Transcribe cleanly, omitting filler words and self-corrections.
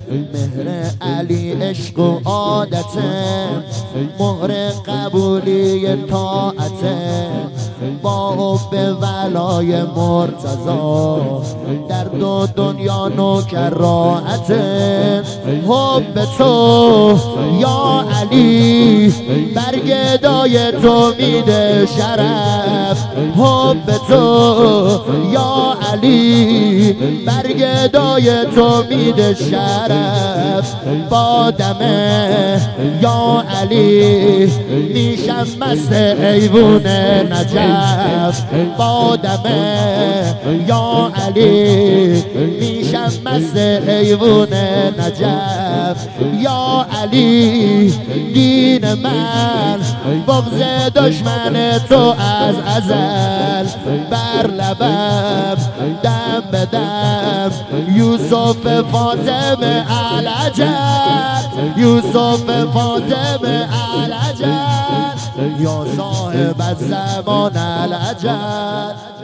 مهر علی عشق و عادته، مهر قبولی طاعته، با حب ولای مرتضی در دو دنیا نوکر راحته. حب تو یا علی بر گدای تو میده شرف، حب تو یا علی بر گدای تو میده شرف. با دمه یا علی میشم مست ایوون نجف، با دمه یا علی میشم مست ایوون نجف. یا علی دین من بغض دشمن تو از ازل، بر لبم دم به دم یوسف فاطمه العجب، یوسف فاطمه العجب، یا صاحب الزمان العجب.